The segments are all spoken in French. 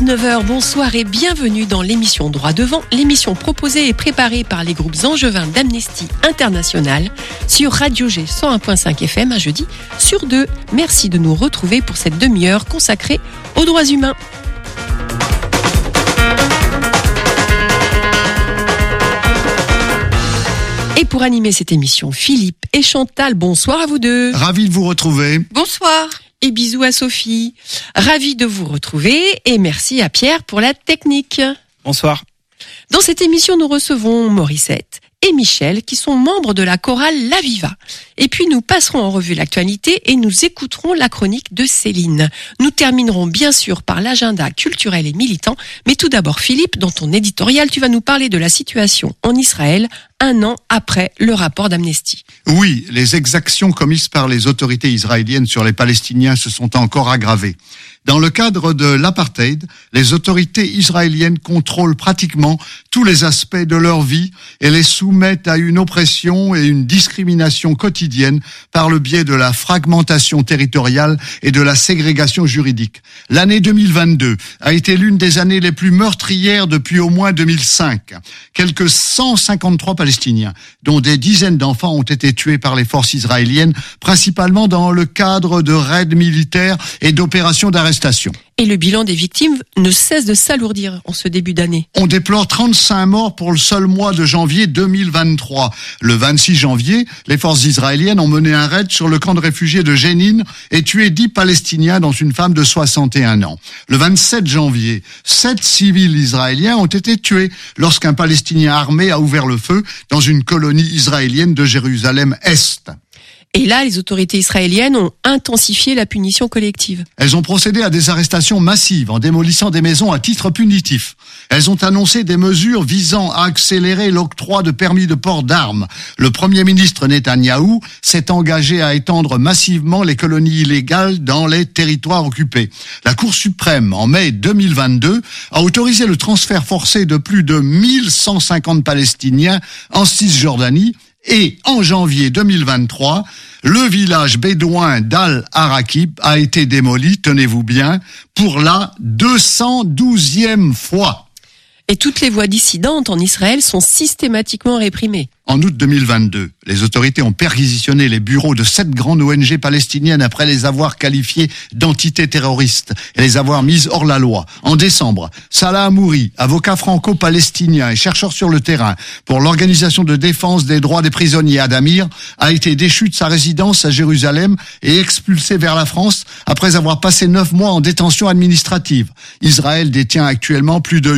19h, bonsoir et bienvenue dans l'émission Droit Devant, l'émission proposée et préparée par les groupes angevins d'Amnesty International sur Radio G 101.5 FM un jeudi sur deux. Merci de nous retrouver pour cette demi-heure consacrée aux droits humains. Et pour animer cette émission, Philippe et Chantal, bonsoir à vous deux. Ravi de vous retrouver. Bonsoir. Et bisous à Sophie. Ravi de vous retrouver et merci à Pierre pour la technique. Bonsoir. Dans cette émission, nous recevons Morissette et Michel qui sont membres de la chorale La Viva. Et puis nous passerons en revue l'actualité et nous écouterons la chronique de Céline. Nous terminerons bien sûr par l'agenda culturel et militant. Mais tout d'abord, Philippe, dans ton éditorial, tu vas nous parler de la situation en Israël un an après le rapport d'Amnesty. Oui, les exactions commises par les autorités israéliennes sur les Palestiniens se sont encore aggravées. Dans le cadre de l'apartheid, les autorités israéliennes contrôlent pratiquement tous les aspects de leur vie et les soumettent à une oppression et une discrimination quotidienne par le biais de la fragmentation territoriale et de la ségrégation juridique. L'année 2022 a été l'une des années les plus meurtrières depuis au moins 2005. Quelques 153 Palestiniens, dont des dizaines d'enfants, ont été tués par les forces israéliennes, principalement dans le cadre de raids militaires et d'opérations d'arrestation. Et le bilan des victimes ne cesse de s'alourdir en ce début d'année. On déplore 35 morts pour le seul mois de janvier 2023. Le 26 janvier, les forces israéliennes ont mené un raid sur le camp de réfugiés de Jénine et tué 10 Palestiniens dont une femme de 61 ans. Le 27 janvier, 7 civils israéliens ont été tués lorsqu'un Palestinien armé a ouvert le feu dans une colonie israélienne de Jérusalem-Est. Et là, les autorités israéliennes ont intensifié la punition collective. Elles ont procédé à des arrestations massives en démolissant des maisons à titre punitif. Elles ont annoncé des mesures visant à accélérer l'octroi de permis de port d'armes. Le Premier ministre Netanyahou s'est engagé à étendre massivement les colonies illégales dans les territoires occupés. La Cour suprême, en mai 2022, a autorisé le transfert forcé de plus de 1150 Palestiniens en Cisjordanie. Et en janvier 2023, le village bédouin d'Al-Araqib a été démoli, tenez-vous bien, pour la 212e fois. Et toutes les voix dissidentes en Israël sont systématiquement réprimées. En août 2022, les autorités ont perquisitionné les bureaux de 7 grandes ONG palestiniennes après les avoir qualifiées d'entités terroristes et les avoir mises hors la loi. En décembre, Salah Hamouri, avocat franco-palestinien et chercheur sur le terrain pour l'Organisation de défense des droits des prisonniers à Damir, a été déchu de sa résidence à Jérusalem et expulsé vers la France après avoir passé 9 mois en détention administrative. Israël détient actuellement plus de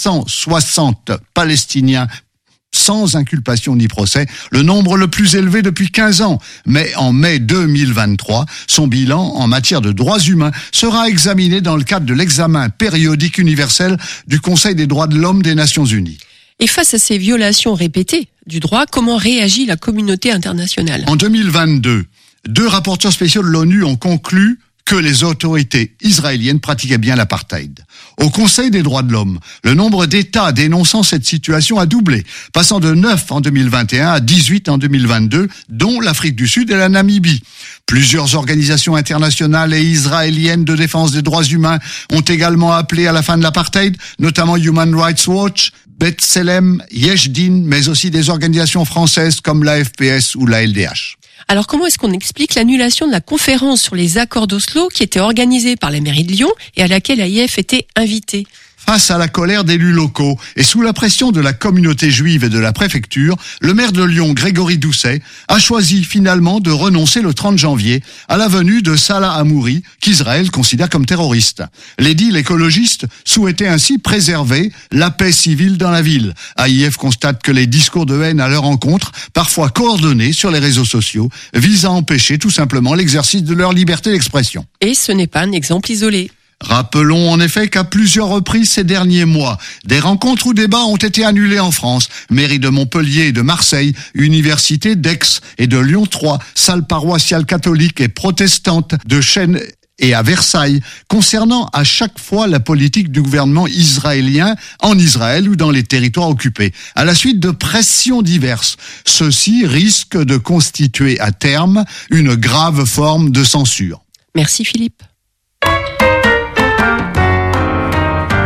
860 Palestiniens sans inculpation ni procès, le nombre le plus élevé depuis 15 ans. Mais en mai 2023, son bilan en matière de droits humains sera examiné dans le cadre de l'examen périodique universel du Conseil des droits de l'homme des Nations Unies. Et face à ces violations répétées du droit, comment réagit la communauté internationale ? En 2022, 2 rapporteurs spéciaux de l'ONU ont conclu que les autorités israéliennes pratiquaient bien l'apartheid. Au Conseil des droits de l'homme, le nombre d'États dénonçant cette situation a doublé, passant de 9 en 2021 à 18 en 2022, dont l'Afrique du Sud et la Namibie. Plusieurs organisations internationales et israéliennes de défense des droits humains ont également appelé à la fin de l'apartheid, notamment Human Rights Watch, B'Tselem, Yesh Din, mais aussi des organisations françaises comme la FPS ou la LDH. Alors comment est-ce qu'on explique l'annulation de la conférence sur les accords d'Oslo qui était organisée par la mairie de Lyon et à laquelle l'AIF était invitée ? Face à la colère d'élus locaux et sous la pression de la communauté juive et de la préfecture, le maire de Lyon, Grégory Doucet, a choisi finalement de renoncer le 30 janvier à la venue de Salah Hamouri, qu'Israël considère comme terroriste. L'édile écologiste souhaitait ainsi préserver la paix civile dans la ville. AIF constate que les discours de haine à leur encontre, parfois coordonnés sur les réseaux sociaux, visent à empêcher tout simplement l'exercice de leur liberté d'expression. Et ce n'est pas un exemple isolé. Rappelons en effet qu'à plusieurs reprises ces derniers mois, des rencontres ou débats ont été annulés en France. Mairie de Montpellier et de Marseille, Université d'Aix et de Lyon 3, salles paroissiales catholiques et protestantes de Chênes et à Versailles, concernant à chaque fois la politique du gouvernement israélien en Israël ou dans les territoires occupés. À la suite de pressions diverses, ceci risque de constituer à terme une grave forme de censure. Merci Philippe.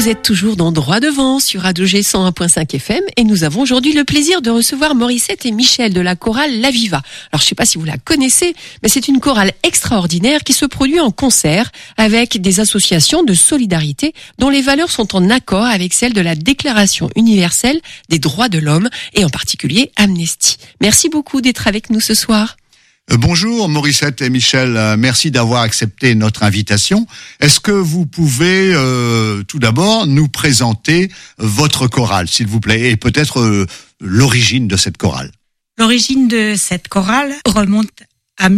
Vous êtes toujours dans Droit Devant sur Radio G 101.5 FM et nous avons aujourd'hui le plaisir de recevoir Morissette et Michel de la chorale La Viva. Alors je sais pas si vous la connaissez, mais c'est une chorale extraordinaire qui se produit en concert avec des associations de solidarité dont les valeurs sont en accord avec celles de la Déclaration universelle des droits de l'homme et en particulier Amnesty. Merci beaucoup d'être avec nous ce soir. Bonjour Morissette et Michel, merci d'avoir accepté notre invitation. Est-ce que vous pouvez tout d'abord nous présenter votre chorale, s'il vous plaît, et peut-être l'origine de cette chorale? L'origine de cette chorale remonte à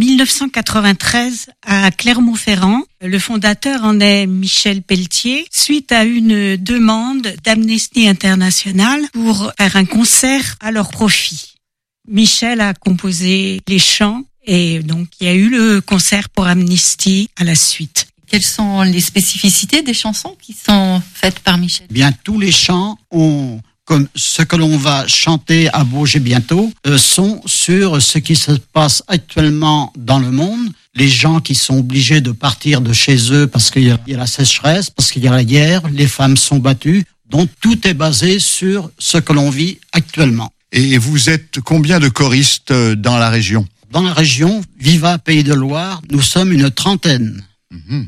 1993 à Clermont-Ferrand. Le fondateur en est Michel Pelletier, suite à une demande d'Amnesty International pour faire un concert à leur profit. Michel a composé les chants et donc il y a eu le concert pour Amnesty à la suite. Quelles sont les spécificités des chansons qui sont faites par Michel? Bien, tous les chants ont, comme ce que l'on va chanter à Baugé bientôt, sont sur ce qui se passe actuellement dans le monde. Les gens qui sont obligés de partir de chez eux parce qu'il y a la sécheresse, parce qu'il y a la guerre, les femmes sont battues. Donc tout est basé sur ce que l'on vit actuellement. Et vous êtes combien de choristes dans la région? Dans la région, Viva, Pays de Loire, nous sommes une trentaine. Mmh.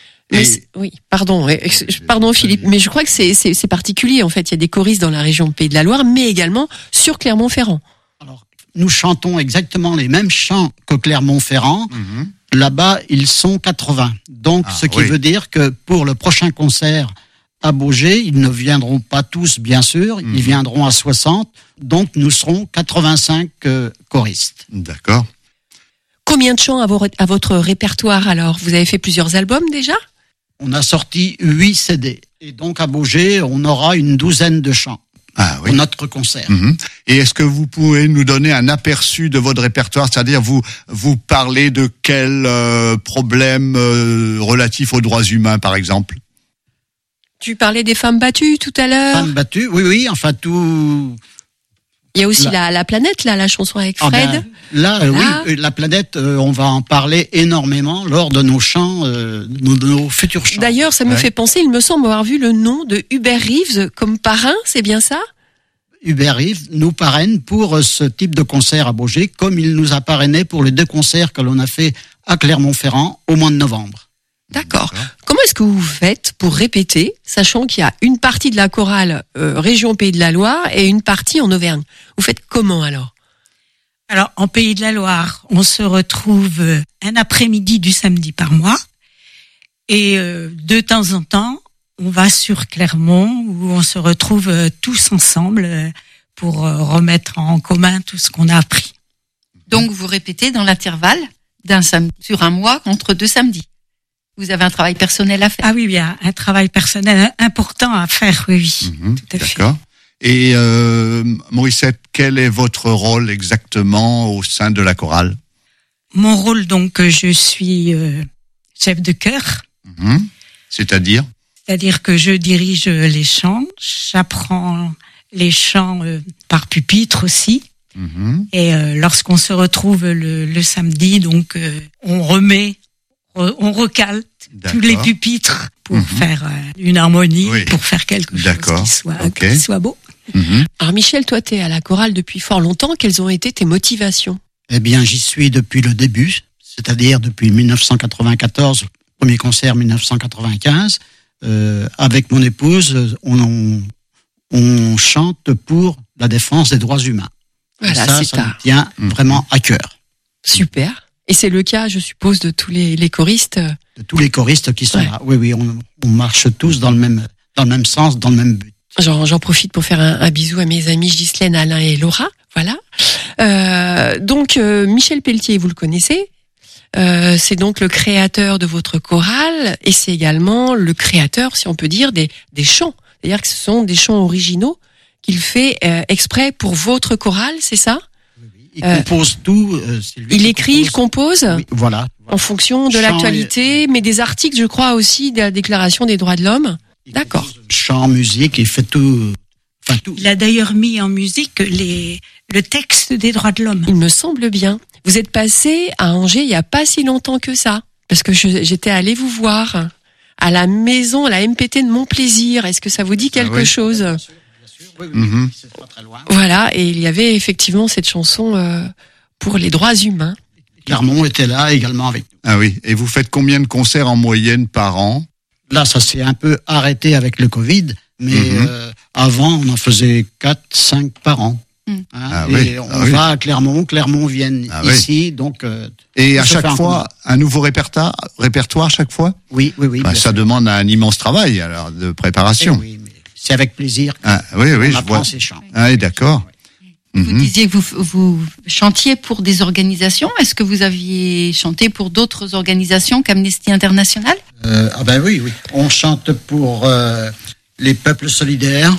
Oui, pardon Philippe, mais je crois que c'est particulier en fait. Il y a des choristes dans la région Pays de la Loire, mais également sur Clermont-Ferrand. Alors, nous chantons exactement les mêmes chants que Clermont-Ferrand. Mmh. Là-bas, ils sont 80. Donc, ce qui veut dire que pour le prochain concert à Baugé, ils ne viendront pas tous, bien sûr. Ils viendront à 60. Donc, nous serons 85 choristes. D'accord. Combien de chants à votre répertoire alors? Vous avez fait plusieurs albums déjà? On a sorti 8 CD. Et donc, à Baugé, on aura une douzaine de chants pour notre concert. Et est-ce que vous pouvez nous donner un aperçu de votre répertoire? C'est-à-dire, vous parlez de quels problèmes relatifs aux droits humains, par exemple? Tu parlais des femmes battues tout à l'heure. Femmes battues, oui, enfin tout. Il y a aussi la planète, là, la chanson avec Fred. Oui, la planète, on va en parler énormément lors de nos chants, de nos futurs chants. D'ailleurs, ça me fait penser, il me semble avoir vu le nom de Hubert Reeves comme parrain, c'est bien ça? Hubert Reeves nous parraine pour ce type de concert à Baugé, comme il nous a parrainé pour les 2 concerts que l'on a fait à Clermont-Ferrand au mois de novembre. D'accord. Comment est-ce que vous faites pour répéter, sachant qu'il y a une partie de la chorale région Pays de la Loire et une partie en Auvergne? Vous faites comment alors? Alors, en Pays de la Loire, on se retrouve un après-midi du samedi par mois. Et de temps en temps, on va sur Clermont où on se retrouve tous ensemble pour remettre en commun tout ce qu'on a appris. Donc, vous répétez dans l'intervalle d'un samedi sur un mois entre 2 samedis. Vous avez un travail personnel à faire. Ah oui, bien, un travail personnel important à faire, oui. Tout à fait. D'accord. Et Morissette, quel est votre rôle exactement au sein de la chorale? Mon rôle, donc, je suis chef de chœur. C'est-à-dire? C'est-à-dire que je dirige les chants, j'apprends les chants par pupitre aussi. Et lorsqu'on se retrouve le samedi, donc on recale tous les pupitres pour faire une harmonie, pour faire quelque chose qui soit beau. Alors Michel, toi t'es à la chorale depuis fort longtemps, quelles ont été tes motivations? Eh bien, j'y suis depuis le début, c'est-à-dire depuis 1994, premier concert 1995. Avec mon épouse, on chante pour la défense des droits humains. Voilà, ça me tient vraiment à cœur. Super. Et c'est le cas, je suppose, de tous les choristes. De tous les choristes qui sont là. Oui, on marche tous dans le même sens, dans le même but. J'en profite pour faire un bisou à mes amis Ghislaine, Alain et Laura. Voilà. Donc, Michel Pelletier, vous le connaissez. C'est donc le créateur de votre chorale et c'est également le créateur, si on peut dire, des chants. C'est-à-dire que ce sont des chants originaux qu'il fait exprès pour votre chorale, c'est ça? Il compose tout. Il écrit, il compose. Oui, voilà. En fonction de l'actualité, mais des articles, je crois aussi, de la Déclaration des droits de l'homme. D'accord. Chant, musique, il fait tout. Enfin, tout. Il a d'ailleurs mis en musique le texte des droits de l'homme. Il me semble bien. Vous êtes passé à Angers il n'y a pas si longtemps que ça, parce que j'étais allée vous voir à la maison, à la MPT de Montplaisir. Est-ce que ça vous dit quelque oui. chose? Oui, Mhm. c'est pas très loin. Voilà, et il y avait effectivement cette chanson pour les droits humains. Clermont était là également avec nous. Ah oui. Et vous faites combien de concerts en moyenne par an? Là, ça s'est un peu arrêté avec le Covid, mais avant, on en faisait 4, 5 par an. Hein, Ah et oui, on ah oui. va à Clermont viennent Ah oui. ici, donc Et à ça se chaque fait en fois, un nouveau répertoire chaque fois? oui. Bah, bien ça sûr. demande un immense travail alors de Eh préparation. oui, mais c'est avec plaisir Ah, oui, qu'on je apprend vois. ces chants. Ah, oui, d'accord. Vous Mhm. disiez que vous chantiez pour des organisations. Est-ce que vous aviez chanté pour d'autres organisations qu'Amnesty International? Ah ben oui. On chante pour les peuples solidaires.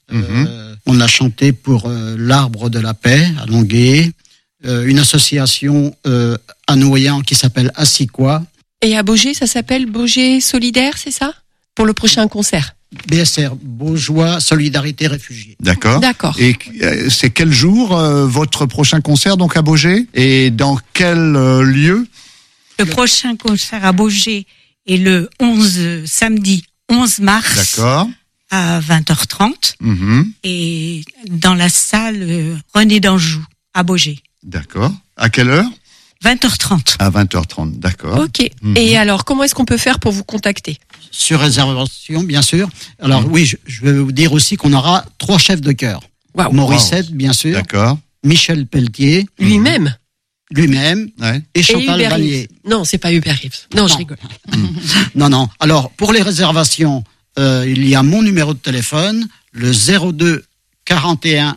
On a chanté pour l'Arbre de la Paix à Longueuil, une association à Noyant qui s'appelle Assicquois, Et à Baugé, ça s'appelle Baugé Solidaire, c'est ça? Pour le prochain concert. BSR, Beaujois Solidarité Réfugiés. D'accord. D'accord. Et c'est quel jour votre prochain concert donc à Baugé? Et dans quel lieu? Le prochain concert à Baugé est le samedi 11 mars D'accord. à 20h30 Mhm. et dans la salle René d'Anjou à Baugé. D'accord. À quelle heure? 20h30. À 20h30. D'accord. Ok. Et alors, comment est-ce qu'on peut faire pour vous contacter? Sur réservation, bien sûr. Alors oui, je vais vous dire aussi qu'on aura 3 chefs de chœur. Waouh. Morissette, bien sûr, D'accord. Michel Pelletier, Lui-même. lui-même, Ouais. et Et Chantal Hubert Vanier. Reeves. Non, c'est pas Hubert Reeves. Non, je Non. rigole. Non. Alors, pour les réservations, il y a mon numéro de téléphone, le 02 41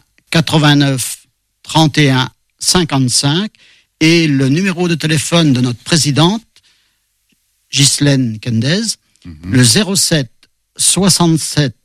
89 31 55, et le numéro de téléphone de notre présidente, Ghislaine Kendez, le 07 67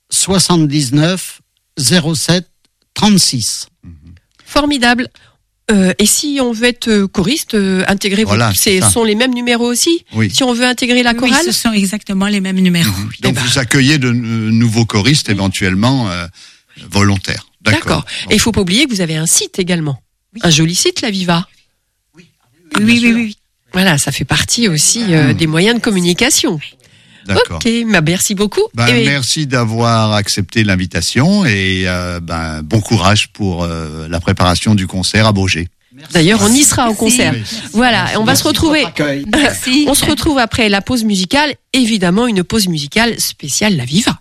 79 07 36. Formidable. Et si on veut être choriste, intégrer Voilà, c'est ça. sont les mêmes numéros aussi? Oui. Si on veut intégrer la Oui, chorale? ce sont exactement les mêmes numéros. Donc ben. vous accueillez de nouveaux choristes éventuellement volontaires. D'accord. Et il faut pas oublier que vous avez un site également. Un joli site, la Viva. Oui. Voilà, ça fait partie aussi des moyens de communication. D'accord. Ok, merci beaucoup. Ben, Et- merci d'avoir accepté l'invitation et bon courage pour la préparation du concert à Baugé. D'ailleurs, on y sera au concert. Voilà, et on va se retrouver. Merci. On se retrouve après la pause musicale, évidemment une pause musicale spéciale La Viva.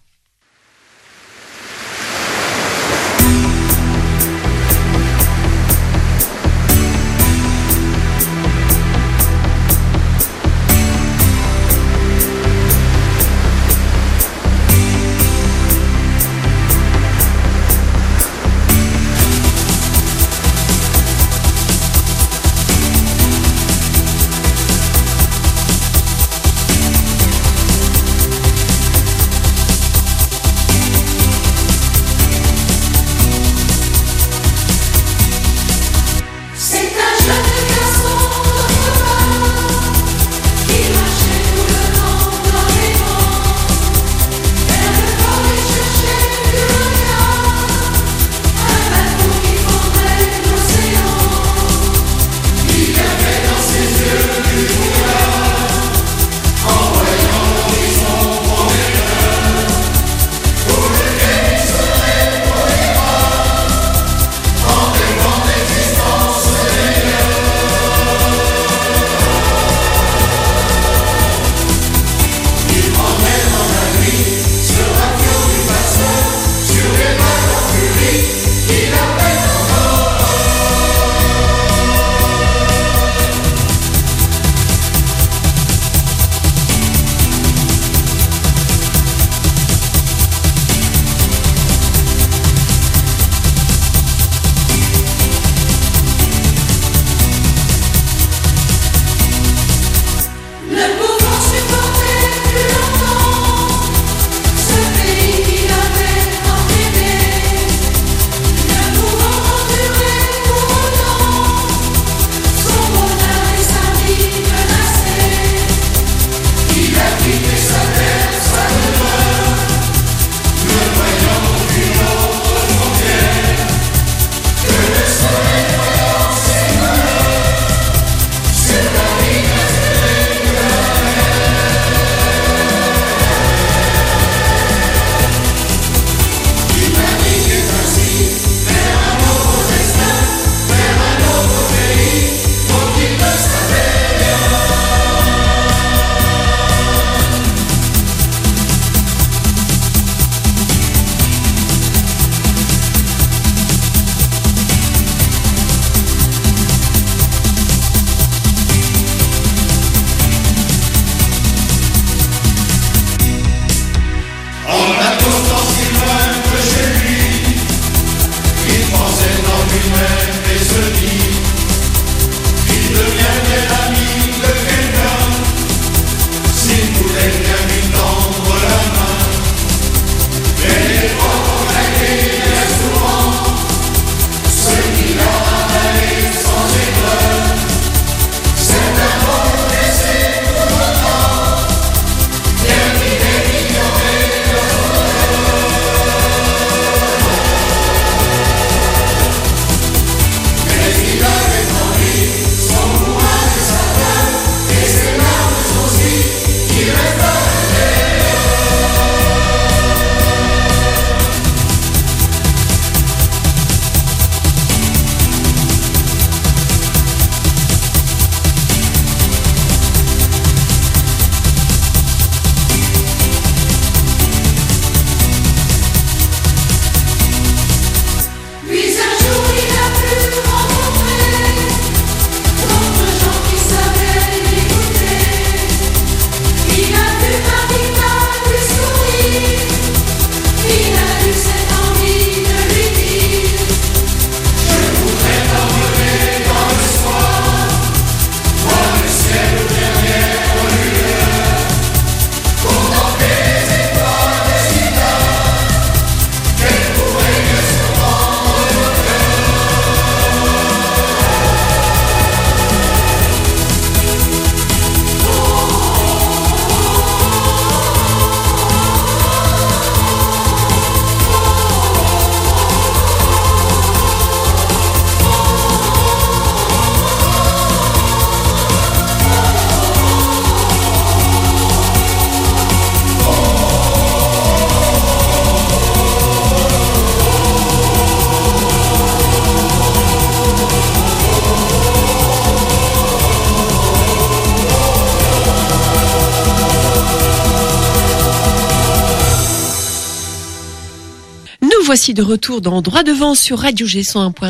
voici de retour dans Droit Devant sur Radio G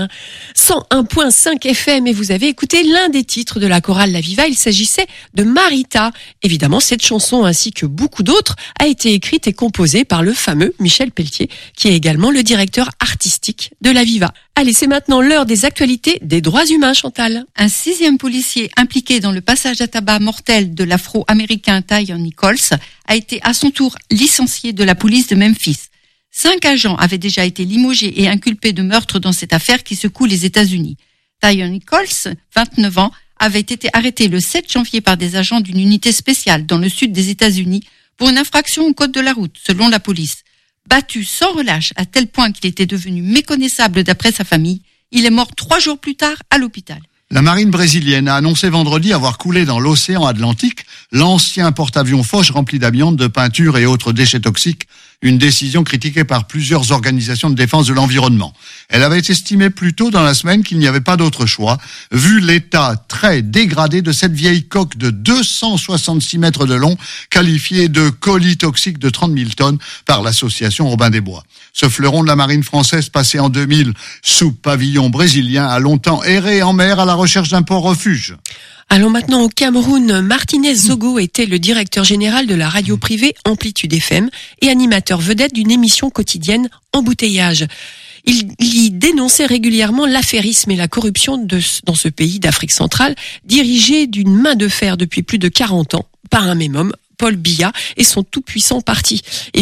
101.5 FM et vous avez écouté l'un des titres de la chorale La Viva. Il s'agissait de Marita. Évidemment, cette chanson ainsi que beaucoup d'autres a été écrite et composée par le fameux Michel Pelletier, qui est également le directeur artistique de La Viva. Allez, c'est maintenant l'heure des actualités des droits humains, Chantal. Un 6e policier impliqué dans le passage à tabac mortel de l'Afro-Américain Tyre Nichols a été à son tour licencié de la police de Memphis. 5 agents avaient déjà été limogés et inculpés de meurtre dans cette affaire qui secoue les États-Unis. Tyre Nichols, 29 ans, avait été arrêté le 7 janvier par des agents d'une unité spéciale dans le sud des États-Unis pour une infraction au code de la route, selon la police. Battu sans relâche à tel point qu'il était devenu méconnaissable d'après sa famille, il est mort 3 jours plus tard à l'hôpital. La marine brésilienne a annoncé vendredi avoir coulé dans l'océan Atlantique l'ancien porte-avions Foch rempli d'amiante, de peinture et autres déchets toxiques, une décision critiquée par plusieurs organisations de défense de l'environnement. Elle avait estimé plus tôt dans la semaine qu'il n'y avait pas d'autre choix, vu l'état très dégradé de cette vieille coque de 266 mètres de long, qualifiée de colis toxique de 30 000 tonnes par l'association Robin des Bois. Ce fleuron de la marine française, passé en 2000 sous pavillon brésilien, a longtemps erré en mer à la recherche d'un port refuge. Allons maintenant au Cameroun. Martinez Zogo était le directeur général de la radio privée Amplitude FM et animateur vedette d'une émission quotidienne Embouteillage. Il y dénonçait régulièrement l'affairisme et la corruption dans ce pays d'Afrique centrale, dirigé d'une main de fer depuis plus de 40 ans par un même homme, Paul Biya, et son tout-puissant parti.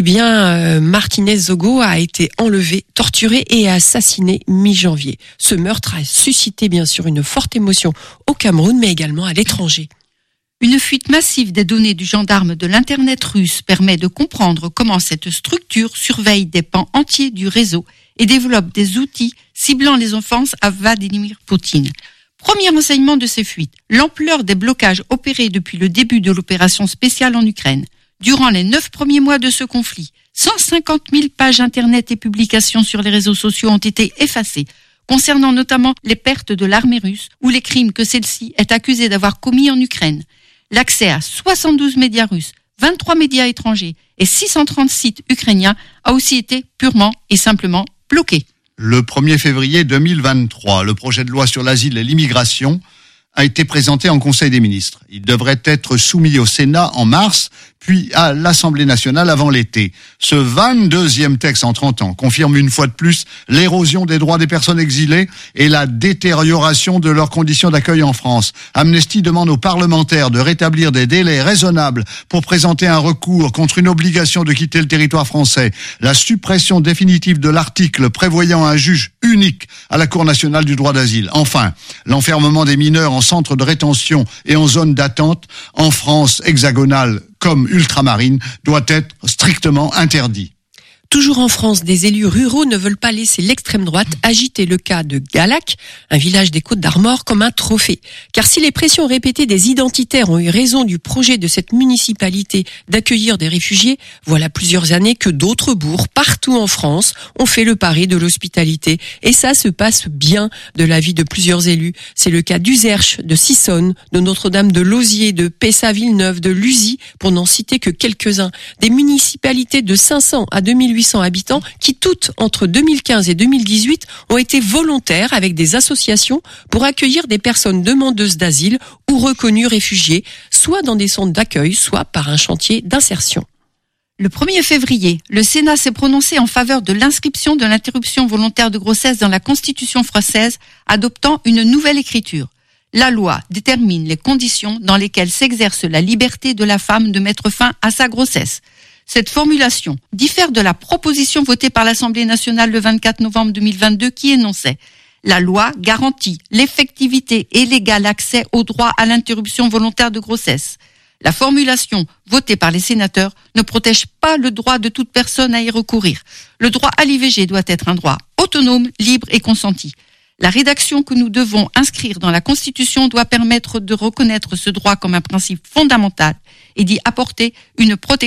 Martinez Zogo a été enlevé, torturé et assassiné mi-janvier. Ce meurtre a suscité bien sûr une forte émotion au Cameroun, mais également à l'étranger. Une fuite massive des données du gendarme de l'Internet russe permet de comprendre comment cette structure surveille des pans entiers du réseau et développe des outils ciblant les offenses à Vladimir Poutine. Premier renseignement de ces fuites, l'ampleur des blocages opérés depuis le début de l'opération spéciale en Ukraine. Durant les 9 premiers mois de ce conflit, 150 000 pages internet et publications sur les réseaux sociaux ont été effacées, concernant notamment les pertes de l'armée russe ou les crimes que celle-ci est accusée d'avoir commis en Ukraine. L'accès à 72 médias russes, 23 médias étrangers et 630 sites ukrainiens a aussi été purement et simplement bloqué. Le 1er février 2023, le projet de loi sur l'asile et l'immigration a été présenté en Conseil des ministres. Il devrait être soumis au Sénat en mars, puis à l'Assemblée nationale avant l'été. Ce 22e texte en 30 ans confirme une fois de plus l'érosion des droits des personnes exilées et la détérioration de leurs conditions d'accueil en France. Amnesty demande aux parlementaires de rétablir des délais raisonnables pour présenter un recours contre une obligation de quitter le territoire français. La suppression définitive de l'article prévoyant un juge unique à la Cour nationale du droit d'asile. Enfin, l'enfermement des mineurs en centre de rétention et en zone d'attente en France hexagonale comme ultramarine doit être strictement interdit. Toujours en France, des élus ruraux ne veulent pas laisser l'extrême droite agiter le cas de Galac, un village des Côtes-d'Armor, comme un trophée. Car si les pressions répétées des identitaires ont eu raison du projet de cette municipalité d'accueillir des réfugiés, voilà plusieurs années que d'autres bourgs, partout en France, ont fait le pari de l'hospitalité. Et ça se passe bien de l'avis de plusieurs élus. C'est le cas d'Uzerche, de Sissonne, de Notre-Dame de Lauzier, de Pessa-Villeneuve, de Lusy, pour n'en citer que quelques-uns. Des municipalités de 500 à 2800 habitants qui toutes, entre 2015 et 2018, ont été volontaires avec des associations pour accueillir des personnes demandeuses d'asile ou reconnues réfugiées, soit dans des centres d'accueil, soit par un chantier d'insertion. Le 1er février, le Sénat s'est prononcé en faveur de l'inscription de l'interruption volontaire de grossesse dans la Constitution française, adoptant une nouvelle écriture. La loi détermine les conditions dans lesquelles s'exerce la liberté de la femme de mettre fin à sa grossesse. Cette formulation diffère de la proposition votée par l'Assemblée nationale le 24 novembre 2022 qui énonçait « La loi garantit l'effectivité et l'égal accès au droit à l'interruption volontaire de grossesse ». La formulation votée par les sénateurs ne protège pas le droit de toute personne à y recourir. Le droit à l'IVG doit être un droit autonome, libre et consenti. La rédaction que nous devons inscrire dans la Constitution doit permettre de reconnaître ce droit comme un principe fondamental et d'y apporter une protection absolue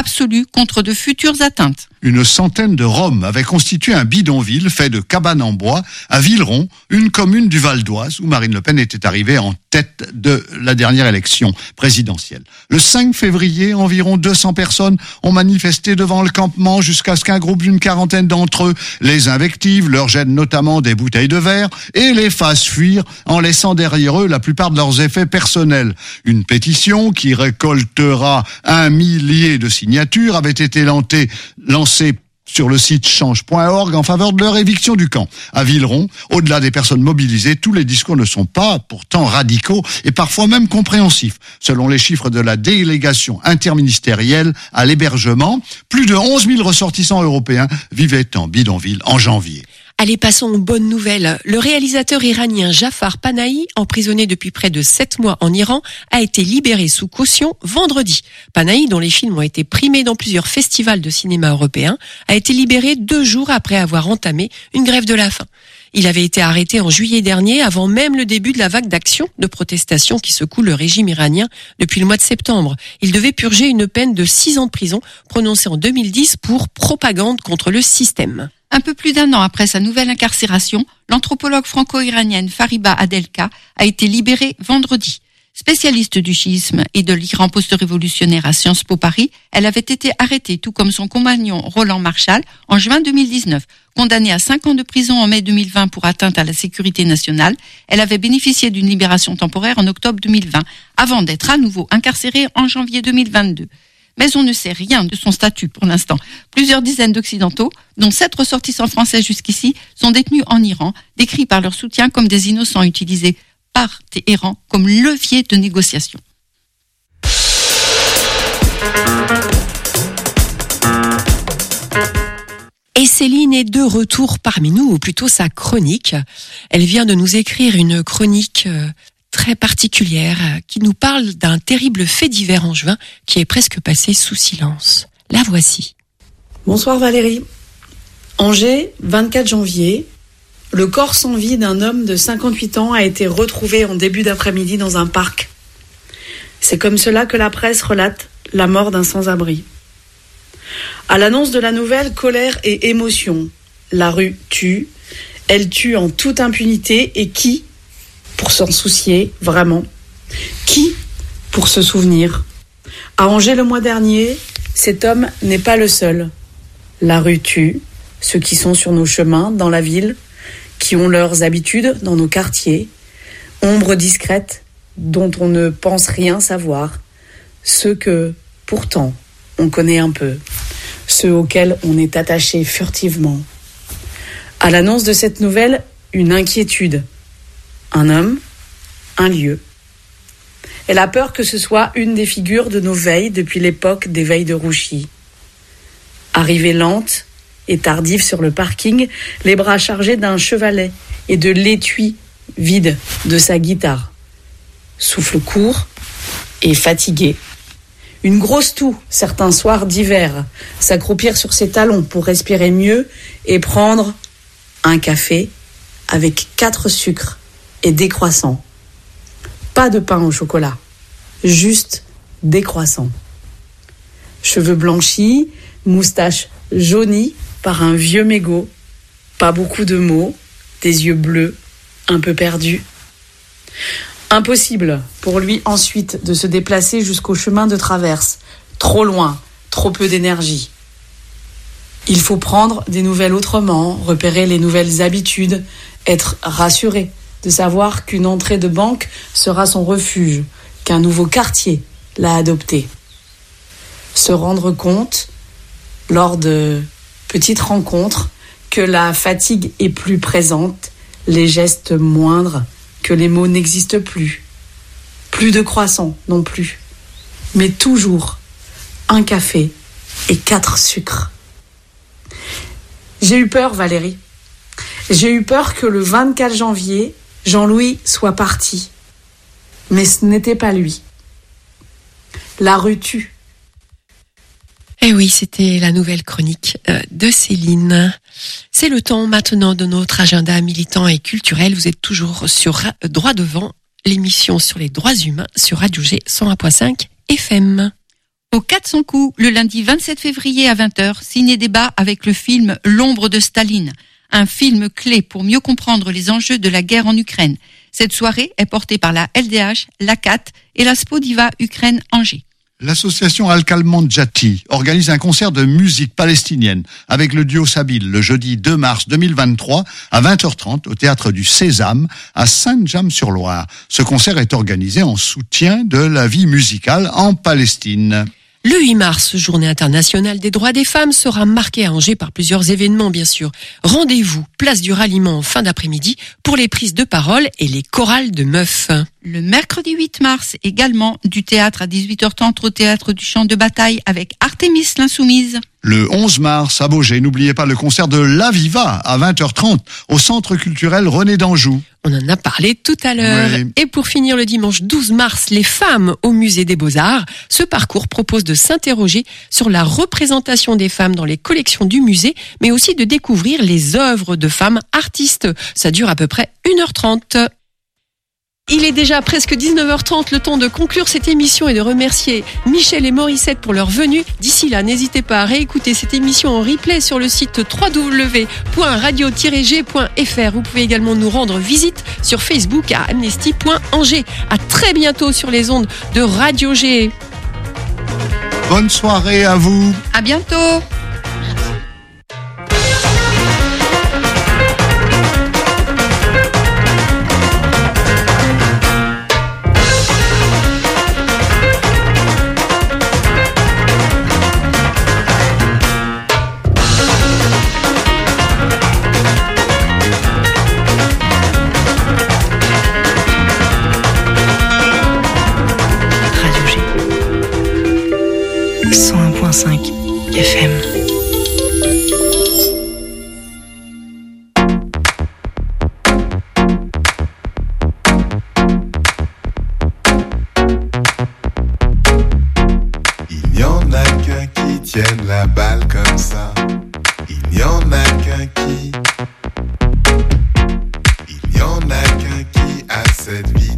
absolue contre de futures atteintes. Une centaine de Roms avaient constitué un bidonville fait de cabanes en bois à Villeron, une commune du Val d'Oise où Marine Le Pen était arrivée en tête de la dernière élection présidentielle. Le 5 février, environ 200 personnes ont manifesté devant le campement jusqu'à ce qu'un groupe d'une quarantaine d'entre eux les invective, leur jette notamment des bouteilles de verre et les fasse fuir en laissant derrière eux la plupart de leurs effets personnels. Une pétition qui récoltera 1 millier de signatures avait été lancée sur le site change.org en faveur de leur éviction du camp. À Villeron, au-delà des personnes mobilisées, tous les discours ne sont pas pourtant radicaux et parfois même compréhensifs. Selon les chiffres de la délégation interministérielle à l'hébergement, plus de 11 000 ressortissants européens vivaient en bidonville en janvier. Allez, passons aux bonnes nouvelles. Le réalisateur iranien Jafar Panahi, emprisonné depuis près de 7 mois en Iran, a été libéré sous caution vendredi. Panahi, dont les films ont été primés dans plusieurs festivals de cinéma européens, a été libéré 2 jours après avoir entamé une grève de la faim. Il avait été arrêté en juillet dernier, avant même le début de la vague d'actions de protestation qui secoue le régime iranien depuis le mois de septembre. Il devait purger une peine de 6 ans de prison, prononcée en 2010 pour propagande contre le système. Un peu plus d'1 an après sa nouvelle incarcération, l'anthropologue franco-iranienne Fariba Adelka a été libérée vendredi. Spécialiste du chiisme et de l'Iran post-révolutionnaire à Sciences Po Paris, elle avait été arrêtée, tout comme son compagnon Roland Marchal, en juin 2019. Condamnée à 5 ans de prison en mai 2020 pour atteinte à la sécurité nationale, elle avait bénéficié d'une libération temporaire en octobre 2020, avant d'être à nouveau incarcérée en janvier 2022. Mais on ne sait rien de son statut pour l'instant. Plusieurs dizaines d'Occidentaux, dont 7 ressortissants français jusqu'ici, sont détenus en Iran, décrits par leur soutien comme des innocents utilisés par Téhéran comme levier de négociation. Et Céline est de retour parmi nous, ou plutôt sa chronique. Elle vient de nous écrire une chronique très particulière qui nous parle d'un terrible fait divers en juin qui est presque passé sous silence. La voici. Bonsoir Valérie. Angers, 24 janvier. Le corps sans vie d'un homme de 58 ans a été retrouvé en début d'après-midi dans un parc. C'est comme cela que la presse relate la mort d'un sans-abri. À l'annonce de la nouvelle, colère et émotion. La rue tue. Elle tue en toute impunité. Et qui pour s'en soucier, vraiment? Qui pour se souvenir? À Angers le mois dernier, cet homme n'est pas le seul. La rue tue ceux qui sont sur nos chemins, dans la ville, qui ont leurs habitudes dans nos quartiers, ombres discrètes dont on ne pense rien savoir, ceux que, pourtant, on connaît un peu, ceux auxquels on est attaché furtivement. À l'annonce de cette nouvelle, une inquiétude. Un homme, un lieu. Elle a peur que ce soit une des figures de nos veilles depuis l'époque des veilles de Rouchy. Arrivée lente et tardive sur le parking, les bras chargés d'un chevalet et de l'étui vide de sa guitare. Souffle court et fatigué. Une grosse toux, certains soirs d'hiver, s'accroupir sur ses talons pour respirer mieux et prendre un café avec 4 sucres et des croissants. Pas de pain au chocolat, juste des croissants. Cheveux blanchis, moustache jaunie par un vieux mégot, pas beaucoup de mots, des yeux bleus, un peu perdus. Impossible pour lui ensuite de se déplacer jusqu'au chemin de traverse, trop loin, trop peu d'énergie. Il faut prendre des nouvelles autrement, repérer les nouvelles habitudes, être rassuré de savoir qu'une entrée de banque sera son refuge, qu'un nouveau quartier l'a adopté. Se rendre compte, lors de petites rencontres, que la fatigue est plus présente, les gestes moindres, que les mots n'existent plus. Plus de croissants non plus, mais toujours un café et 4 sucres. J'ai eu peur, Valérie. J'ai eu peur que le 24 janvier, Jean-Louis soit parti. Mais ce n'était pas lui. La rue tue. Eh oui, c'était la nouvelle chronique de Céline. C'est le temps maintenant de notre agenda militant et culturel. Vous êtes toujours sur Droit Devant, l'émission sur les droits humains sur Radio G 101.5 FM. Au 400 coups, le lundi 27 février à 20h, ciné-débat avec le film L'ombre de Staline, un film clé pour mieux comprendre les enjeux de la guerre en Ukraine. Cette soirée est portée par la LDH, l'ACAT et la Spodiva Ukraine Angers. L'association Al-Kalman-Jati organise un concert de musique palestinienne avec le duo Sabil le jeudi 2 mars 2023 à 20h30 au théâtre du Sésame à Saint-James-sur-Loire. Ce concert est organisé en soutien de la vie musicale en Palestine. Le 8 mars, journée internationale des droits des femmes, sera marquée à Angers par plusieurs événements, bien sûr. Rendez-vous, place du ralliement en fin d'après-midi pour les prises de parole et les chorales de meufs. Le mercredi 8 mars, également, du théâtre à 18h30 au théâtre du champ de bataille avec Artémis l'Insoumise. Le 11 mars à Baugé, n'oubliez pas le concert de La Viva à 20h30 au Centre culturel René d'Anjou. On en a parlé tout à l'heure. Oui. Et pour finir, le dimanche 12 mars, les femmes au Musée des Beaux-Arts. Ce parcours propose de s'interroger sur la représentation des femmes dans les collections du musée, mais aussi de découvrir les œuvres de femmes artistes. Ça dure à peu près 1h30. Il est déjà presque 19h30, le temps de conclure cette émission et de remercier Michel et Morissette pour leur venue. D'ici là, n'hésitez pas à réécouter cette émission en replay sur le site www.radio-g.fr. Vous pouvez également nous rendre visite sur Facebook à amnesty.angers. À très bientôt sur les ondes de Radio G. Bonne soirée à vous. À bientôt. Radio G 101.5 FM. Il n'y en a qu'un qui tienne la balle comme ça. Il n'y en a qu'un qui. Il n'y en a qu'un qui a cette vie.